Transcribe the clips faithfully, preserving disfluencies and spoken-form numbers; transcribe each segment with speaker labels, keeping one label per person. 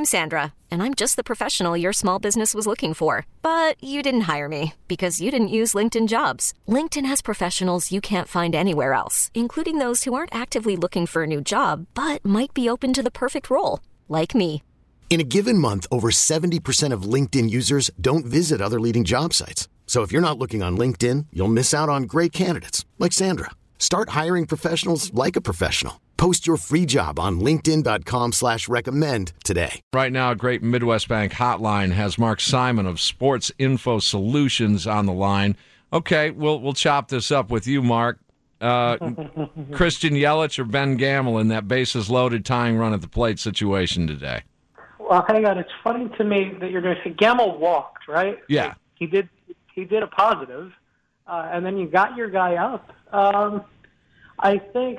Speaker 1: I'm Sandra, and I'm just the professional your small business was looking for. But you didn't hire me because you didn't use LinkedIn Jobs. LinkedIn has professionals you can't find anywhere else, including those who aren't actively looking for a new job, but might be open to the perfect role, like me.
Speaker 2: In a given month, over seventy percent of LinkedIn users don't visit other leading job sites. So if you're not looking on LinkedIn, you'll miss out on great candidates like Sandra. Start hiring professionals like a professional. Post your free job on linkedin.com slash recommend today.
Speaker 3: Right now, a great Midwest Bank hotline has Mark Simon of Sports Info Solutions on the line. Okay, we'll we'll chop this up with you, Mark. Uh, Christian Yelich or Ben Gamble in that bases loaded tying run at the plate situation today?
Speaker 4: Well, hang on. It's funny to me that you're going to say Gamble walked, right?
Speaker 3: Yeah.
Speaker 4: Like, he did He did a positive, uh, and then you got your guy up. Um, I think...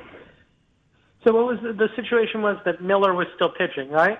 Speaker 4: So what was the, the situation was that Miller was still pitching, right?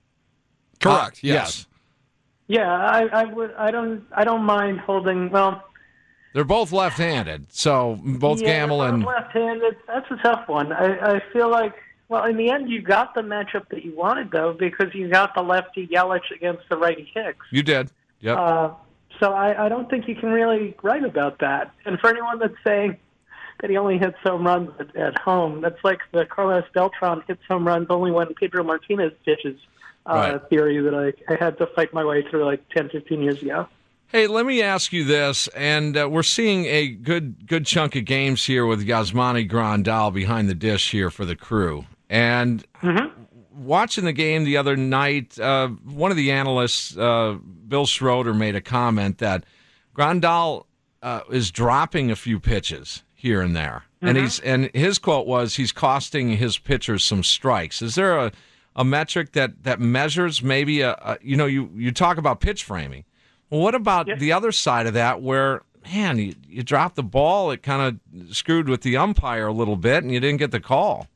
Speaker 5: Correct.
Speaker 3: Uh,
Speaker 5: yes.
Speaker 4: Yeah, I, I would. I don't. I don't mind holding. Well,
Speaker 3: they're both left-handed, so both
Speaker 4: yeah,
Speaker 3: Gamble and
Speaker 4: left-handed. That's a tough one. I, I feel like. Well, in the end, you got the matchup that you wanted, though, because you got the lefty Yelich against the righty Hicks.
Speaker 3: You did. Yep.
Speaker 4: Uh, so I, I don't think you can really write about that. And for anyone that's saying that he only hits home runs at, at home, that's like the Carlos Beltran hits home runs only when Pedro Martinez pitches uh,
Speaker 3: right.
Speaker 4: theory that I, I had to fight my way through like ten, fifteen years ago.
Speaker 3: Hey, let me ask you this, and uh, we're seeing a good good chunk of games here with Yasmani Grandal behind the dish here for the Crew. And
Speaker 4: mm-hmm.
Speaker 3: watching the game the other night, uh, one of the analysts, uh, Bill Schroeder, made a comment that Grandal uh, is dropping a few pitches here and there. Mm-hmm. And he's and his quote was, he's costing his pitchers some strikes. Is there a, a metric that, that measures maybe, a, a you know, you, you talk about pitch framing. Well, what about
Speaker 4: yep.
Speaker 3: the other side of that where, man, you, you dropped the ball, it kind of screwed with the umpire a little bit, and you didn't get the call?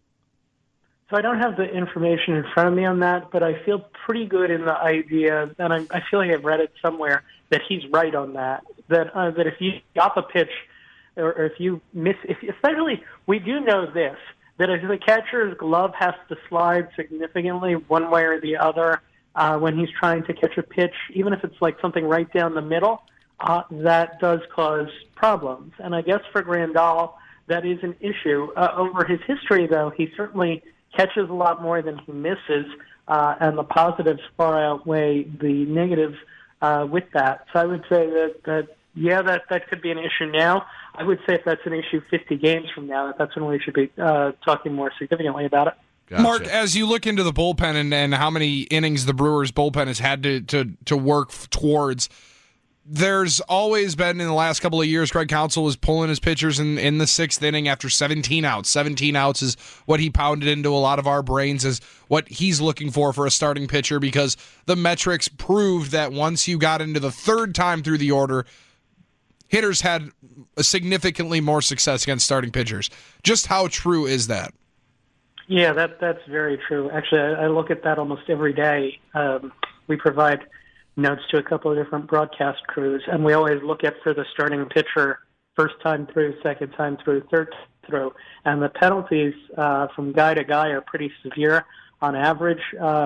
Speaker 4: So I don't have the information in front of me on that, but I feel pretty good in the idea, and I, I feel like I've read it somewhere, that he's right on that, that uh, that if you got the pitch, or, or if you miss, if, especially, we do know this, that if the catcher's glove has to slide significantly one way or the other uh, when he's trying to catch a pitch, even if it's like something right down the middle, uh, that does cause problems. And I guess for Grandal, that is an issue. Uh, over his history, though, he certainly catches a lot more than he misses, uh, and the positives far outweigh the negatives uh, with that. So I would say that, that yeah, that, that could be an issue now. I would say if that's an issue fifty games from now, that that's when we should be uh, talking more significantly about it.
Speaker 5: Gotcha. Mark, as you look into the bullpen and, and how many innings the Brewers' bullpen has had to, to, to work towards, there's always been in the last couple of years, Craig Counsell was pulling his pitchers in, in the sixth inning after seventeen outs. seventeen outs is what he pounded into a lot of our brains as what he's looking for for a starting pitcher, because the metrics proved that once you got into the third time through the order, hitters had a significantly more success against starting pitchers. Just how true is that?
Speaker 4: Yeah, that that's very true. Actually, I, I look at that almost every day. Um, we provide notes to a couple of different broadcast crews, and we always look at for the starting pitcher first time through, second time through, third time through, and the penalties uh, from guy to guy are pretty severe on average. Uh,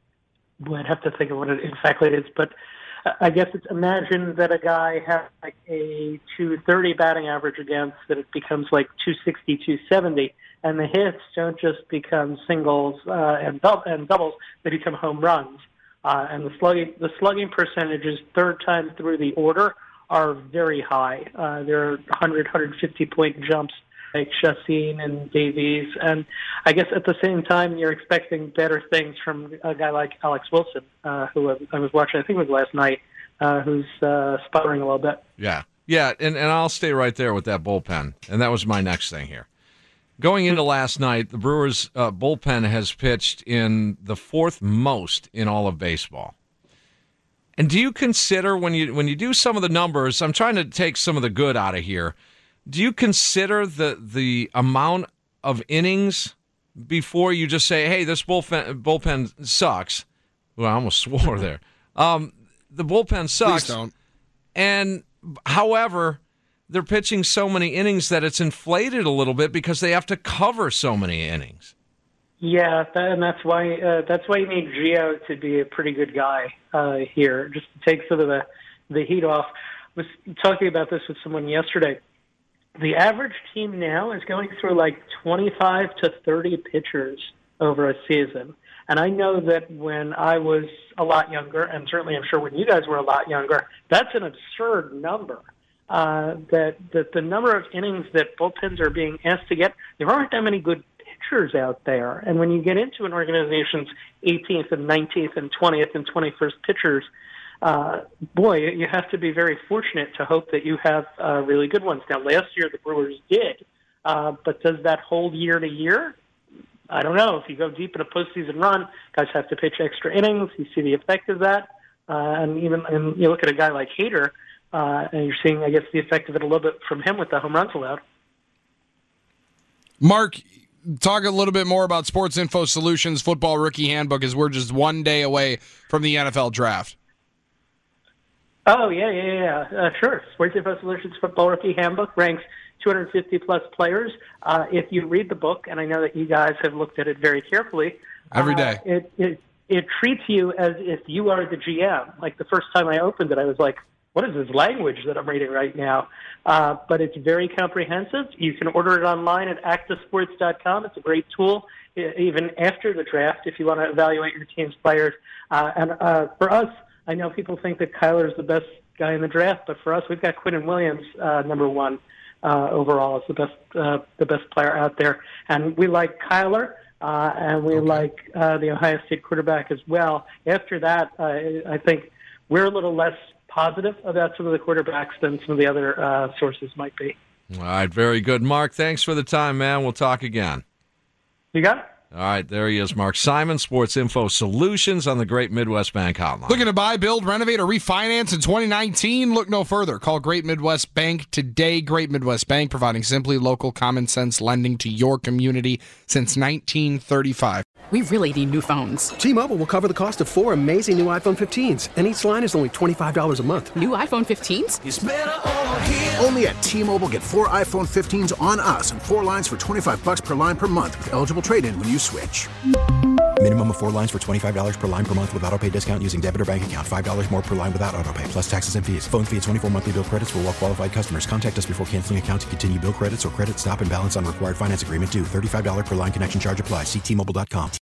Speaker 4: I'd have to think of what it exactly is, but I guess it's imagine that a guy has like a two thirty batting average against, that it becomes like two sixty, two seventy, and the hits don't just become singles uh, and, dub- and doubles, they become home runs. Uh, and the slugging, the slugging percentages third time through the order are very high. Uh, there are one hundred, one hundred fifty point jumps like Chacin and Davies. And I guess at the same time, you're expecting better things from a guy like Alex Wilson, uh, who I was watching, I think it was last night, uh, who's uh, sputtering a little bit.
Speaker 3: Yeah, yeah, and, and I'll stay right there with that bullpen. And that was my next thing here. Going into last night, the Brewers' uh, bullpen has pitched in the fourth most in all of baseball. And do you consider, when you when you do some of the numbers, I'm trying to take some of the good out of here, do you consider the the amount of innings before you just say, hey, this bullpen, bullpen sucks? Well, I almost swore there. Um, the bullpen sucks.
Speaker 5: Please don't.
Speaker 3: And, however, they're pitching so many innings that it's inflated a little bit because they have to cover so many innings.
Speaker 4: Yeah, that, and that's why uh, that's why you need Gio to be a pretty good guy uh, here, just to take sort of the the heat off. I was talking about this with someone yesterday. The average team now is going through like twenty-five to thirty pitchers over a season. And I know that when I was a lot younger, and certainly I'm sure when you guys were a lot younger, that's an absurd number. Uh, that, that the number of innings that bullpens are being asked to get, there aren't that many good pitchers out there. And when you get into an organization's eighteenth and nineteenth and twentieth and twenty-first pitchers, Uh, boy, you have to be very fortunate to hope that you have uh, really good ones. Now, last year the Brewers did, uh, but does that hold year to year? I don't know. If you go deep in a postseason run, guys have to pitch extra innings. You see the effect of that. Uh, and even and you look at a guy like Hader, uh, and you're seeing, I guess, the effect of it a little bit from him with the home runs allowed.
Speaker 5: Mark, talk a little bit more about Sports Info Solutions Football Rookie Handbook, as we're just one day away from the N F L Draft.
Speaker 4: Oh, yeah, yeah, yeah. Uh, sure. Sports Info Solutions Football Rookie Handbook ranks two hundred fifty plus players. Uh, if you read the book, and I know that you guys have looked at it very carefully.
Speaker 5: Every day.
Speaker 4: Uh, it, it, it treats you as if you are the G M. Like the first time I opened it, I was like, what is this language that I'm reading right now? Uh, but it's very comprehensive. You can order it online at acta sports dot com. It's a great tool, even after the draft, if you want to evaluate your team's players. Uh, and uh, for us, I know people think that Kyler is the best guy in the draft, but for us, we've got Quinnen Williams, uh, number one uh, overall, as the best uh, the best player out there, and we like Kyler, uh, and we
Speaker 5: okay.
Speaker 4: like uh, the Ohio State quarterback as well. After that, uh, I think we're a little less positive about some of the quarterbacks than some of the other uh, sources might be.
Speaker 3: All right, very good, Mark. Thanks for the time, man. We'll talk again.
Speaker 4: You got it.
Speaker 3: All right, there he is, Mark Simon, Sports Info Solutions on the Great Midwest Bank Hotline.
Speaker 5: Looking to buy, build, renovate, or refinance in twenty nineteen? Look no further. Call Great Midwest Bank today. Great Midwest Bank, providing simply local, common-sense lending to your community since nineteen thirty-five.
Speaker 6: We really need new phones.
Speaker 7: T-Mobile will cover the cost of four amazing new iPhone fifteens, and each line is only twenty-five dollars a month.
Speaker 6: New iPhone fifteens?
Speaker 8: It's better over here. Only at T-Mobile, get four iPhone fifteens on us and four lines for twenty-five bucks per line per month with eligible trade-in when you switch.
Speaker 9: Minimum of four lines for twenty-five dollars per line per month with autopay discount using debit or bank account. five dollars more per line without autopay, plus taxes and fees. Phone fee at twenty-four monthly bill credits for well-qualified customers. Contact us before canceling account to continue bill credits or credit stop and balance on required finance agreement due. thirty-five dollars per line connection charge applies. See T Mobile dot com.